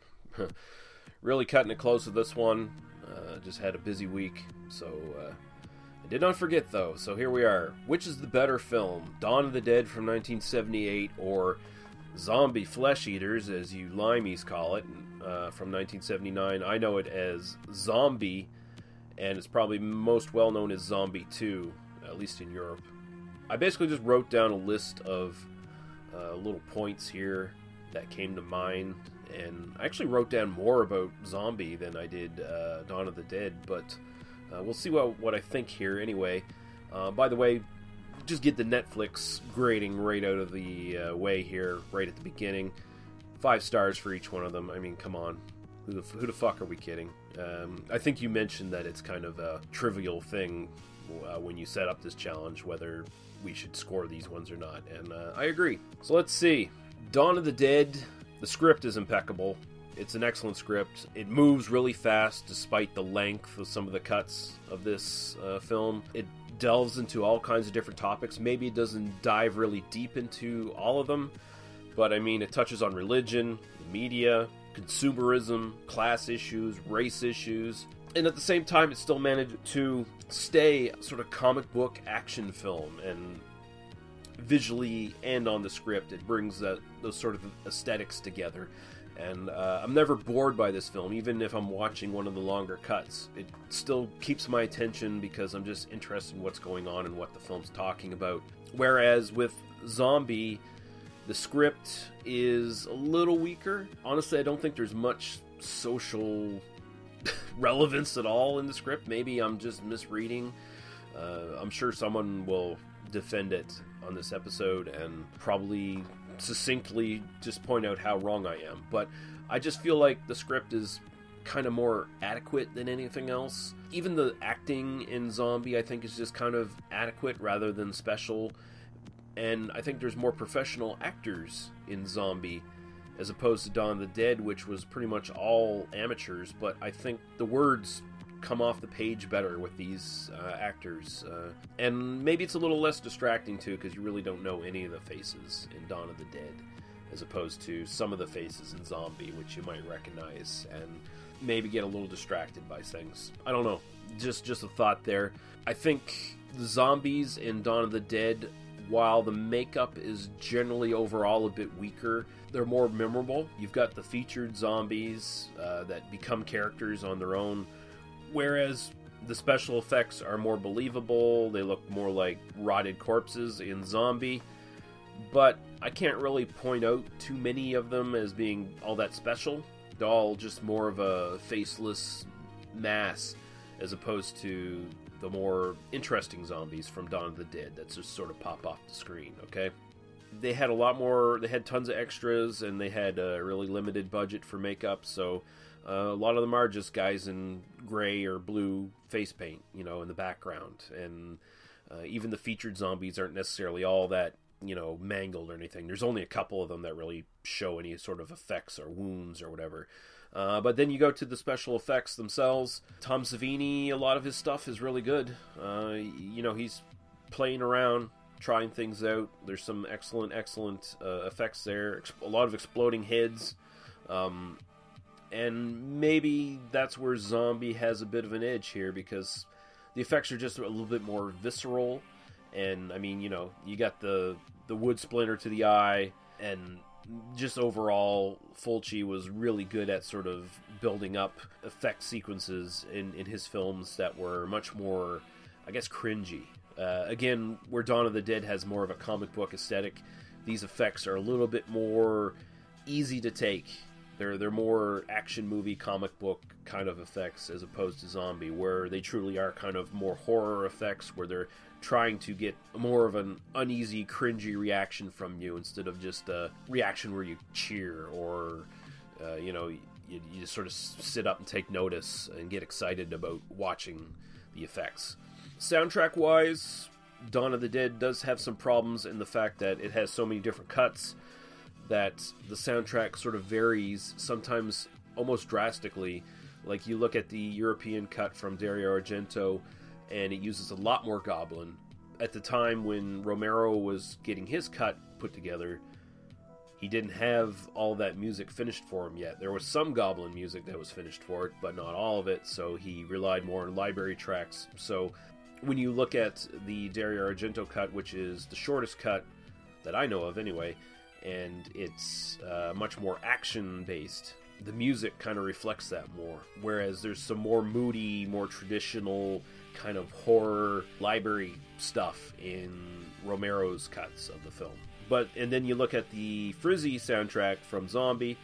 Really cutting it close with this one. Just had a busy week, so I did not forget though, so here we are. Which is the better film, Dawn of the Dead from 1978 or Zombie Flesh Eaters, as you limeys call it, from 1979? I know it as Zombie, and it's probably most well known as Zombie 2, at least in Europe. I basically just wrote down a list of little points here that came to mind, and I actually wrote down more about Zombie than I did Dawn of the Dead, but we'll see what I think here anyway. By the way, just get the Netflix grading right out of the way here, right at the beginning. 5 stars for each one of them. I mean, come on. Who the fuck are we kidding? I think you mentioned that it's kind of a trivial thing when you set up this challenge, whether we should score these ones or not, and I agree. So let's see. Dawn of the Dead, the script is impeccable. It's an excellent script. It moves really fast despite the length of some of the cuts of this film. It delves into all kinds of different topics. Maybe it doesn't dive really deep into all of them, but I mean, it touches on religion, media, consumerism, class issues, race issues, and at the same time it still managed to stay sort of comic book action film, and visually and on the script it brings those sort of aesthetics together. And I'm never bored by this film, even if I'm watching one of the longer cuts. It still keeps my attention because I'm just interested in what's going on and what the film's talking about. Whereas with Zombie, the script is a little weaker. Honestly, I don't think there's much social relevance at all in the script. Maybe I'm just misreading. I'm sure someone will defend it on this episode and probably succinctly just point out how wrong I am. But I just feel like the script is kind of more adequate than anything else. Even the acting in Zombie, I think, is just kind of adequate rather than special. And I think there's more professional actors in Zombie as opposed to Dawn of the Dead, which was pretty much all amateurs. But I think the words come off the page better with these actors. And maybe it's a little less distracting, too, because you really don't know any of the faces in Dawn of the Dead, as opposed to some of the faces in Zombie, which you might recognize and maybe get a little distracted by things. I don't know. Just a thought there. I think the zombies in Dawn of the Dead, while the makeup is generally overall a bit weaker, they're more memorable. You've got the featured zombies that become characters on their own, whereas the special effects are more believable. They look more like rotted corpses in Zombie. But I can't really point out too many of them as being all that special. They're all just more of a faceless mass as opposed to the more interesting zombies from Dawn of the Dead that just sort of pop off the screen, okay? They had they had tons of extras, and they had a really limited budget for makeup, so a lot of them are just guys in gray or blue face paint, in the background. And even the featured zombies aren't necessarily all that mangled or anything. There's only a couple of them that really show any sort of effects or wounds or whatever. But then you go to the special effects themselves. Tom Savini, a lot of his stuff is really good. He's playing around, trying things out. There's some excellent effects there. A lot of exploding heads. And maybe that's where Zombie has a bit of an edge here, because the effects are just a little bit more visceral. And, I mean, you got the wood splinter to the eye, and just overall, Fulci was really good at sort of building up effect sequences in his films that were much more, I guess, cringy. Again, where Dawn of the Dead has more of a comic book aesthetic, these effects are a little bit more easy to take. They're more action movie, comic book kind of effects as opposed to Zombie, where they truly are kind of more horror effects, where they're trying to get more of an uneasy, cringy reaction from you instead of just a reaction where you cheer or, you sort of sit up and take notice and get excited about watching the effects. Soundtrack-wise, Dawn of the Dead does have some problems in the fact that it has so many different cuts that the soundtrack sort of varies, sometimes almost drastically. Like, you look at the European cut from Dario Argento, and it uses a lot more Goblin. At the time when Romero was getting his cut put together, he didn't have all that music finished for him yet. There was some Goblin music that was finished for it, but not all of it, so he relied more on library tracks. So when you look at the Dario Argento cut, which is the shortest cut that I know of anyway, and it's much more action-based, the music kind of reflects that more. Whereas there's some more moody, more traditional kind of horror library stuff in Romero's cuts of the film. And then you look at the Frizzy soundtrack from Zombie,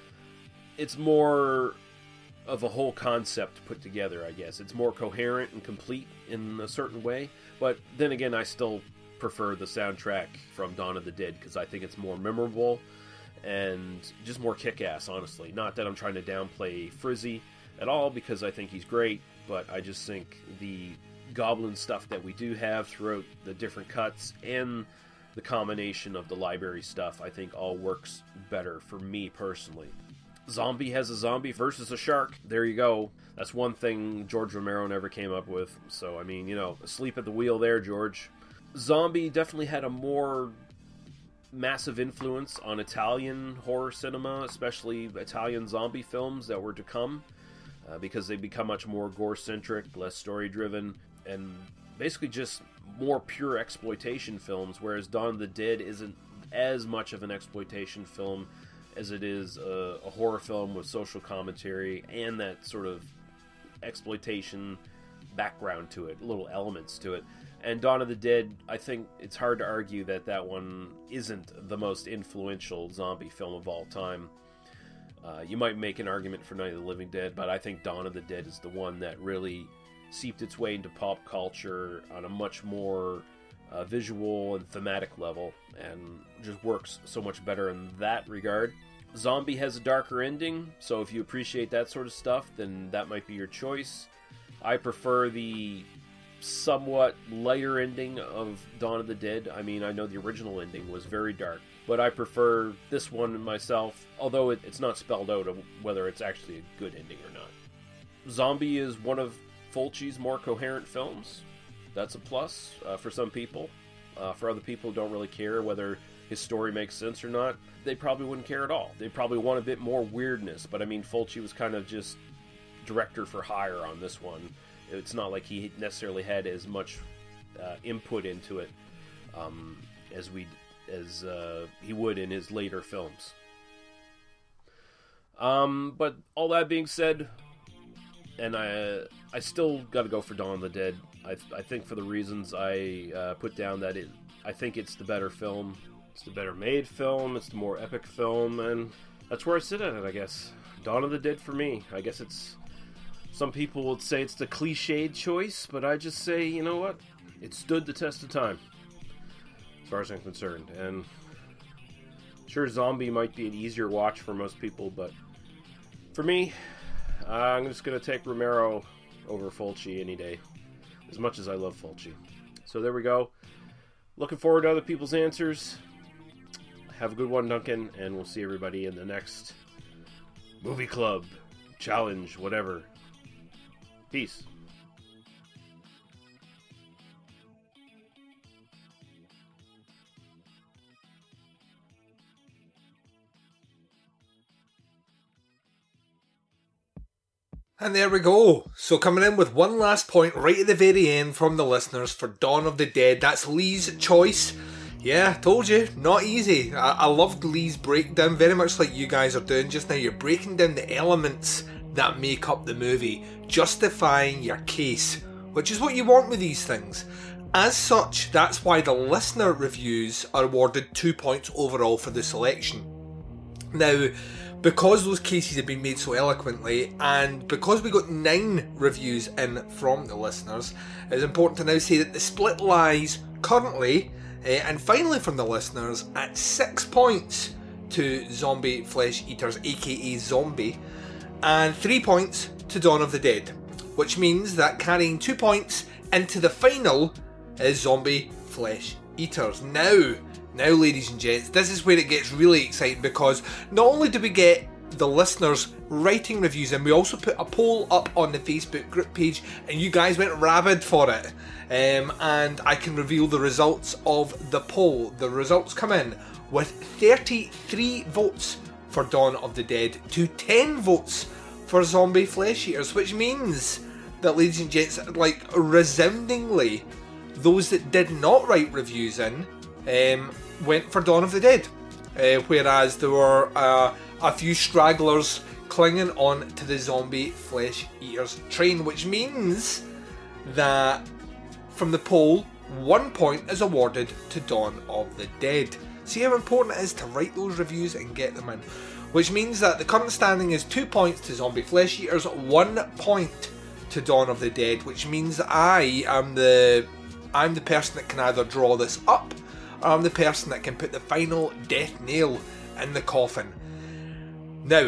it's more of a whole concept put together, I guess. It's more coherent and complete in a certain way. But then again, I still prefer the soundtrack from Dawn of the Dead because I think it's more memorable and just more kick-ass, honestly. Not that I'm trying to downplay Frizzy at all, because I think he's great, but I just think the Goblin stuff that we do have throughout the different cuts and the combination of the library stuff, I think all works better for me personally. Zombie has a zombie versus a shark. There you go. That's one thing George Romero never came up with. So, I mean, asleep at the wheel there, George. Zombie definitely had a more massive influence on Italian horror cinema, especially Italian zombie films that were to come, because they become much more gore-centric, less story-driven, and basically just more pure exploitation films, whereas Dawn of the Dead isn't as much of an exploitation film as it is a horror film with social commentary and that sort of exploitation background to it, little elements to it. And Dawn of the Dead, I think it's hard to argue that one isn't the most influential zombie film of all time. You might make an argument for Night of the Living Dead, but I think Dawn of the Dead is the one that really seeped its way into pop culture on a much more visual and thematic level, and just works so much better in that regard. Zombie has a darker ending, so if you appreciate that sort of stuff, then that might be your choice. I prefer the somewhat lighter ending of Dawn of the Dead. I mean, I know the original ending was very dark, but I prefer this one myself, although it's not spelled out of whether it's actually a good ending or not. Zombie is one of Fulci's more coherent films. That's a plus for some people. For other people who don't really care whether his story makes sense or not, they probably wouldn't care at all. They probably want a bit more weirdness, but I mean, Fulci was kind of just director for hire on this one. It's not like he necessarily had as much input into it as he would in his later films. But all that being said, and I still got to go for Dawn of the Dead. I think for the reasons I put down, that I think it's the better film. It's the better made film. It's the more epic film, and that's where I sit at it, I guess. Dawn of the Dead for me. I guess it's... Some people would say it's the cliched choice, but I just say, you know what? It stood the test of time, as far as I'm concerned. And sure, Zombie might be an easier watch for most people, but for me, I'm just going to take Romero over Fulci any day, as much as I love Fulci. So there we go. Looking forward to other people's answers. Have a good one, Duncan, and we'll see everybody in the next movie club, challenge, whatever. Peace. And there we go. So coming in with one last point right at the very end from the listeners for Dawn of the Dead. That's Lee's choice. Yeah, told you, not easy. I loved Lee's breakdown, very much like you guys are doing just now. You're breaking down the elements that make up the movie, justifying your case, which is what you want with these things. As such, that's why the listener reviews are awarded 2 points overall for the selection. Now, because those cases have been made so eloquently, and because we got 9 reviews in from the listeners, it's important to now say that the split lies currently, and finally from the listeners, at 6 points to Zombie Flesh Eaters, aka Zombie, and 3 points to Dawn of the Dead, which means that carrying 2 points into the final is Zombie Flesh Eaters. Now, ladies and gents, this is where it gets really exciting, because not only do we get the listeners writing reviews, and we also put a poll up on the Facebook group page, and you guys went rabid for it. And I can reveal the results of the poll. The results come in with 33 votes for Dawn of the Dead to 10 votes for Zombie Flesh Eaters, which means that, ladies and gents, like resoundingly, those that did not write reviews in went for Dawn of the Dead, whereas there were a few stragglers clinging on to the Zombie Flesh Eaters train, which means that from the poll, 1 point is awarded to Dawn of the Dead. See how important it is to write those reviews and get them in, which means that the current standing is 2 points to Zombie Flesh Eaters, 1 point to Dawn of the Dead, which means that I'm the person that can either draw this up, or I'm the person that can put the final death nail in the coffin. Now,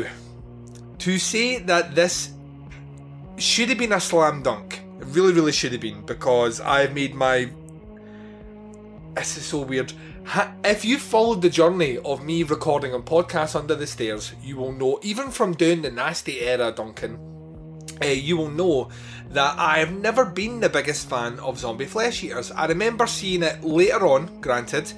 to say that this should have been a slam dunk, it really, really should have been, because I've made my... This is so weird. If you followed the journey of me recording on podcasts under the stairs, you will know, even from doing the nasty era, Duncan, you will know that I have never been the biggest fan of Zombie Flesh Eaters. I remember seeing it later on, granted,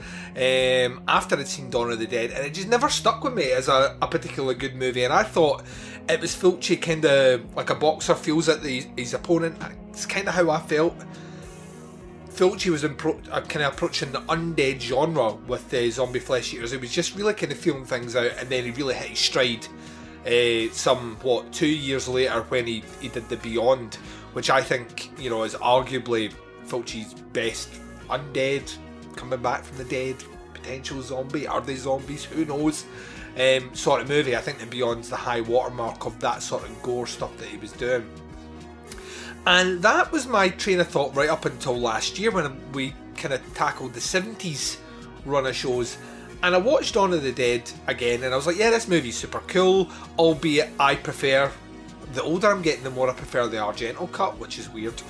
after I'd seen Dawn of the Dead, and it just never stuck with me as a particularly good movie, and I thought it was Fulci kind of like a boxer feels at his opponent. It's kind of how I felt. Fulci was kind of approaching the undead genre with Zombie Flesh Eaters. It was just really kind of feeling things out, and then he really hit his stride 2 years later when he did The Beyond, which I think, you know, is arguably Fulci's best undead, coming back from the dead, potential zombie. Are they zombies? Who knows? Sort of movie. I think The Beyond's the high watermark of that sort of gore stuff that he was doing. And that was my train of thought right up until last year when we kind of tackled the 70s run of shows. And I watched Dawn of the Dead again, and I was like, yeah, this movie's super cool, albeit I prefer, the older I'm getting, the more I prefer the Argento cut, which is weird.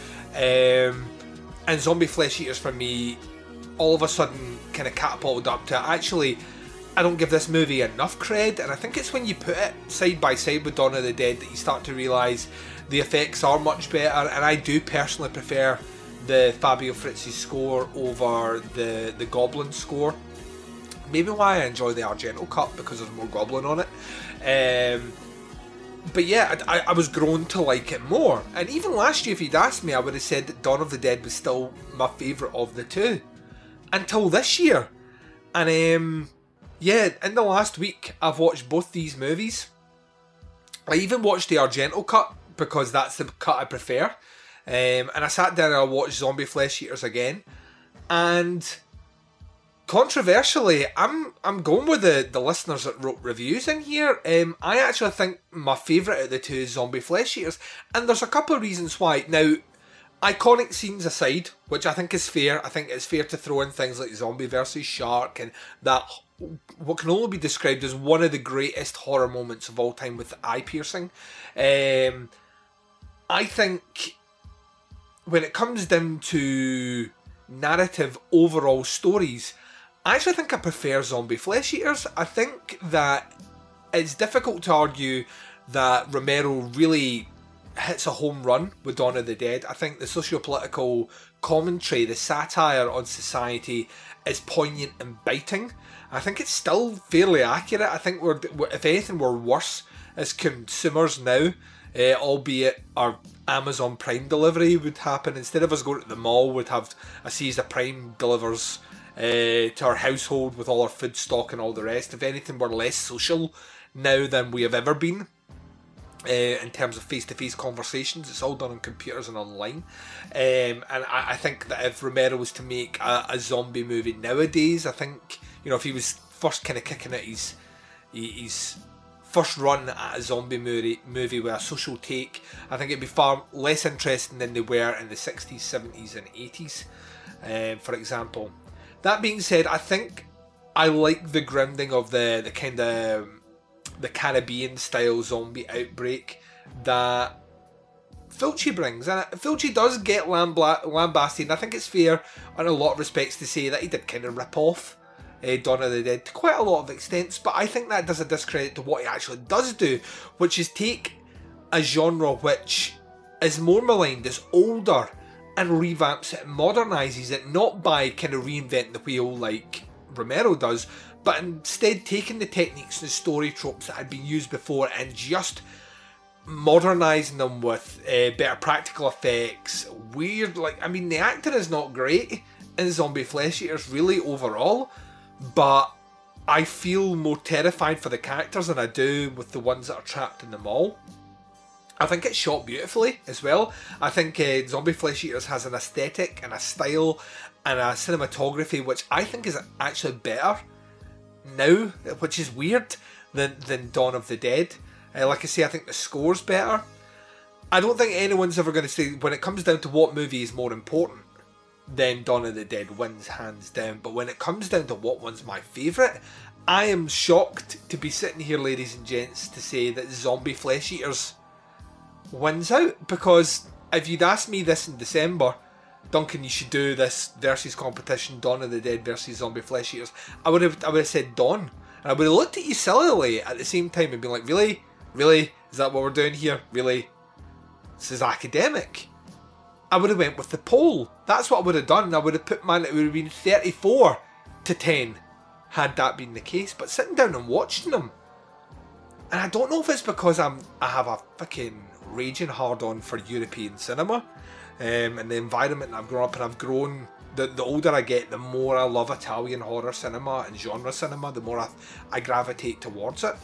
And Zombie Flesh Eaters for me, all of a sudden, kind of catapulted up to, actually, I don't give this movie enough cred, and I think it's when you put it side by side with Dawn of the Dead that you start to realise the effects are much better, and I do personally prefer the Fabio Frizzi's score over the Goblin score. Maybe why I enjoy the Argento cut, because there's more Goblin on it. But yeah, I was grown to like it more. And even last year, if you'd asked me, I would have said that Dawn of the Dead was still my favourite of the two. Until this year. And yeah, in the last week, I've watched both these movies. I even watched the Argento cut, because that's the cut I prefer. And I sat down and I watched Zombie Flesh Eaters again. And controversially, I'm going with the listeners that wrote reviews in here. I actually think my favourite of the two is Zombie Flesh Eaters, and there's a couple of reasons why. Now, iconic scenes aside, which I think is fair, I think it's fair to throw in things like Zombie versus Shark, and that what can only be described as one of the greatest horror moments of all time with the eye piercing. I think when it comes down to narrative overall stories, I actually think I prefer Zombie Flesh Eaters. I think that it's difficult to argue that Romero really hits a home run with Dawn of the Dead. I think the socio-political commentary, the satire on society is poignant and biting. I think it's still fairly accurate. I think we're, if anything, we're worse as consumers now, albeit our Amazon Prime delivery would happen. Instead of us going to the mall, we'd have a series of Prime delivers to our household with all our food stock and all the rest. If anything, we're less social now than we have ever been in terms of face-to-face conversations. It's all done on computers and online. And I think that if Romero was to make a zombie movie nowadays, I think, you know, if he was first kind of kicking at his first run at a zombie movie with a social take, I think it'd be far less interesting than they were in the 60s, 70s and 80s, for example. That being said, I think I like the grounding of the kind of the Caribbean style zombie outbreak that Fulci brings, and Fulci does get lambasted, and I think it's fair in a lot of respects to say that he did kind of rip off Dawn of the Dead to quite a lot of extents, but I think that does a discredit to what he actually does do, which is take a genre which is more maligned, is older, and revamps it and modernises it, not by kind of reinventing the wheel like Romero does, but instead taking the techniques and story tropes that had been used before and just modernising them with better practical effects, weird, like, I mean, the acting is not great in Zombie Flesh Eaters really overall, but I feel more terrified for the characters than I do with the ones that are trapped in the mall. I think it's shot beautifully as well. I think Zombie Flesh Eaters has an aesthetic and a style and a cinematography which I think is actually better now, which is weird, than Dawn of the Dead. Like I say, I think the score's better. I don't think anyone's ever going to say, when it comes down to what movie is more important, then Dawn of the Dead wins hands down. But when it comes down to what one's my favourite, I am shocked to be sitting here, ladies and gents, to say that Zombie Flesh Eaters wins out, because if you'd asked me this in December, Duncan, you should do this versus competition, Dawn of the Dead versus Zombie Flesh Eaters, I would have said Dawn, and I would have looked at you sillily at the same time and been like, really, is that what we're doing here? Really, this is academic. I would have went with the poll. That's what I would have done. I would have put mine. It would have been 34-10 had that been the case. But sitting down and watching them, and I don't know if it's because I have a fucking raging hard on for European cinema, and the environment that I've grown up in. I've grown. The older I get, the more I love Italian horror cinema and genre cinema. The more I gravitate towards it.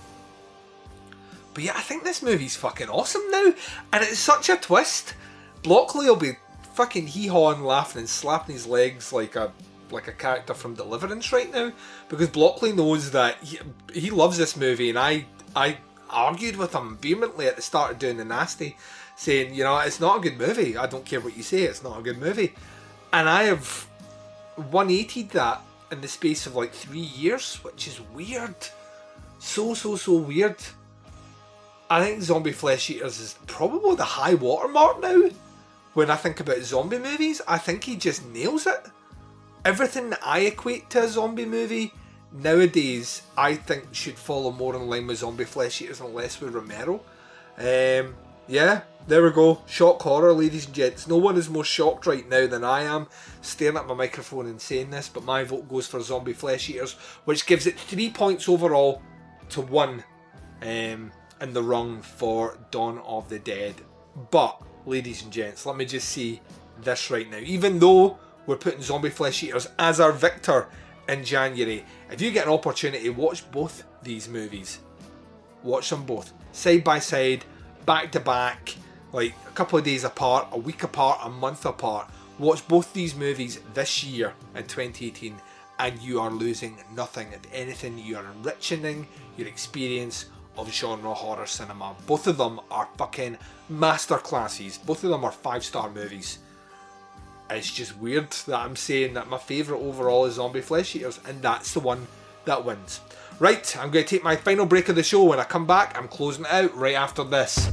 But yeah, I think this movie's fucking awesome now, and it's such a twist. Blockley will be fucking hee-hawing, laughing and slapping his legs like a character from Deliverance right now, because Blockley knows that he loves this movie, and I argued with him vehemently at the start of doing The Nasty, saying, you know, it's not a good movie. I don't care what you say, it's not a good movie. And I have 180'd that in the space of like 3 years, which is weird. So weird. I think Zombie Flesh Eaters is probably the high watermark now. When I think about zombie movies, I think he just nails it. Everything that I equate to a zombie movie nowadays, I think should follow more in line with Zombie Flesh Eaters and less with Romero. Yeah, there we go. Shock horror, ladies and gents. No one is more shocked right now than I am, staring at my microphone and saying this, but my vote goes for Zombie Flesh Eaters, which gives it 3 points overall to 1 in the rung for Dawn of the Dead. But, ladies and gents, let me just say this right now. Even though we're putting Zombie Flesh Eaters as our victor in January, if you get an opportunity, watch both these movies. Watch them both. Side by side, back to back, like a couple of days apart, a week apart, a month apart. Watch both these movies this year in 2018 and you are losing nothing. If anything, you are enriching your experience of genre horror cinema. Both of them are fucking masterclasses. Both of them are 5-star movies. It's just weird that I'm saying that my favourite overall is Zombie Flesh Eaters, and that's the one that wins. Right, I'm going to take my final break of the show. When I come back, I'm closing it out right after this.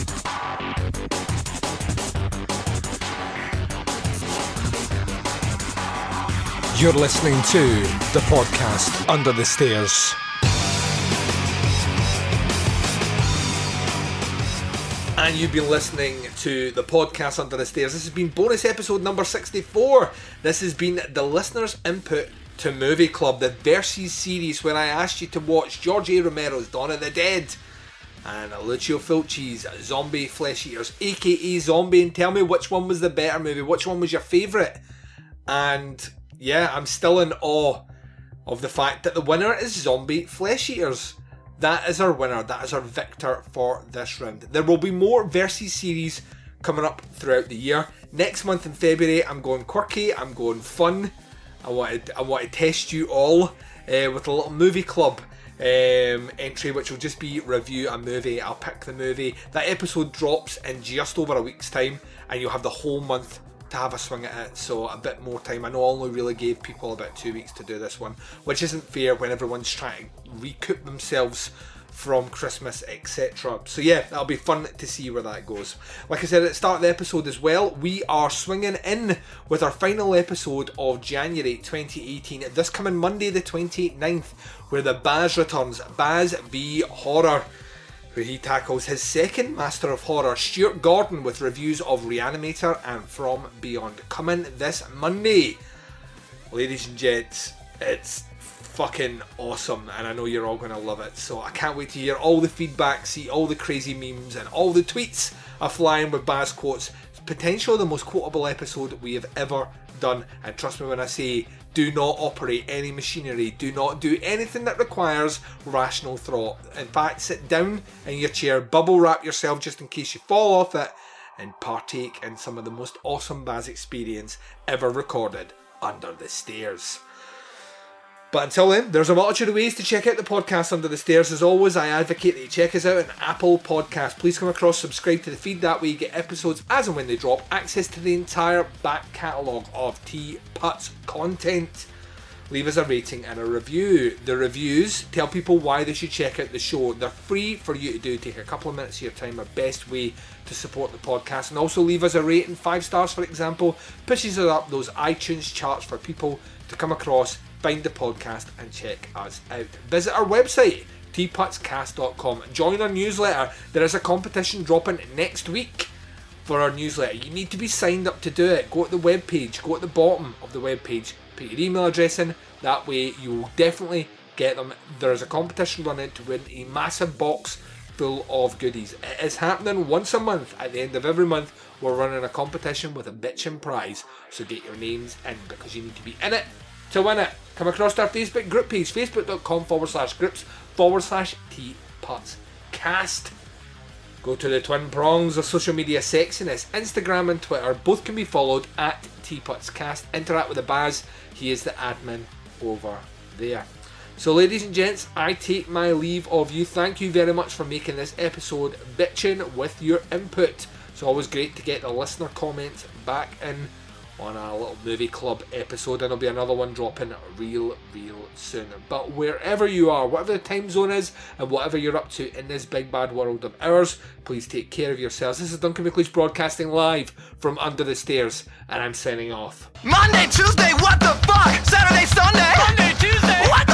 You're listening to the podcast Under the Stairs. And you've been listening to the podcast Under the Stairs. This has been bonus episode number 64. This has been the listeners' input to Movie Club, the Versus series, where I asked you to watch George A. Romero's Dawn of the Dead and Lucio Fulci's Zombie Flesh Eaters, aka Zombie, and tell me which one was the better movie, which one was your favourite. And yeah, I'm still in awe of the fact that the winner is Zombie Flesh Eaters. That is our winner, that is our victor for this round. There will be more Versus series coming up throughout the year. Next month in February, I'm going quirky, I'm going fun. I want to test you all with a little movie club entry, which will just be review a movie. I'll pick the movie. That episode drops in just over a week's time, and you'll have the whole month to have a swing at it, so a bit more time. I know I only really gave people about 2 weeks to do this one, which isn't fair when everyone's trying to recoup themselves from Christmas, etc. So yeah, that'll be fun to see where that goes. Like I said at the start of the episode as well, we are swinging in with our final episode of January 2018, this coming Monday the 29th, where the Baz returns, Baz v Horror, where he tackles his second Master of Horror, Stuart Gordon, with reviews of Reanimator and From Beyond, coming this Monday. Ladies and gents, it's fucking awesome, and I know you're all going to love it, so I can't wait to hear all the feedback, see all the crazy memes and all the tweets are flying with Baz quotes. It's potentially the most quotable episode we have ever done, and trust me when I say, do not operate any machinery, do not do anything that requires rational thought. In fact, sit down in your chair, bubble wrap yourself just in case you fall off it, and partake in some of the most awesome Baz experience ever recorded under the stairs. But until then, there's a multitude of ways to check out the podcast Under the Stairs. As always, I advocate that you check us out on Apple Podcasts. Please come across, subscribe to the feed. That way you get episodes as and when they drop, access to the entire back catalogue of T-Putz content. Leave us a rating and a review. The reviews tell people why they should check out the show. They're free for you to do. Take a couple of minutes of your time, our best way to support the podcast. And also leave us a rating, 5 stars for example, pushes us up those iTunes charts for people to come across, find the podcast and check us out. Visit our website, tputzcast.com. Join our newsletter. There is a competition dropping next week for our newsletter. You need to be signed up to do it. Go to the webpage, go at the bottom of the webpage, put your email address in. That way you will definitely get them. There is a competition running to win a massive box full of goodies. It is happening once a month. At the end of every month, we're running a competition with a bitchin' prize. So get your names in, because you need to be in it to win it. Come across our Facebook group page, facebook.com/groups/Tputzcast. Go to the twin prongs of social media sexiness, Instagram and Twitter. Both can be followed at Tputzcast. Interact with the Baz. He is the admin over there. So ladies and gents, I take my leave of you. Thank you very much for making this episode bitchin' with your input. It's always great to get the listener comments back in on a little movie club episode, and there'll be another one dropping real soon. But wherever you are, whatever the time zone is, and whatever you're up to in this big bad world of ours, please take care of yourselves. This is Duncan McLeish broadcasting live from under the stairs, and I'm signing off. Monday, Tuesday, what the fuck? Saturday, Sunday, Monday, Tuesday, what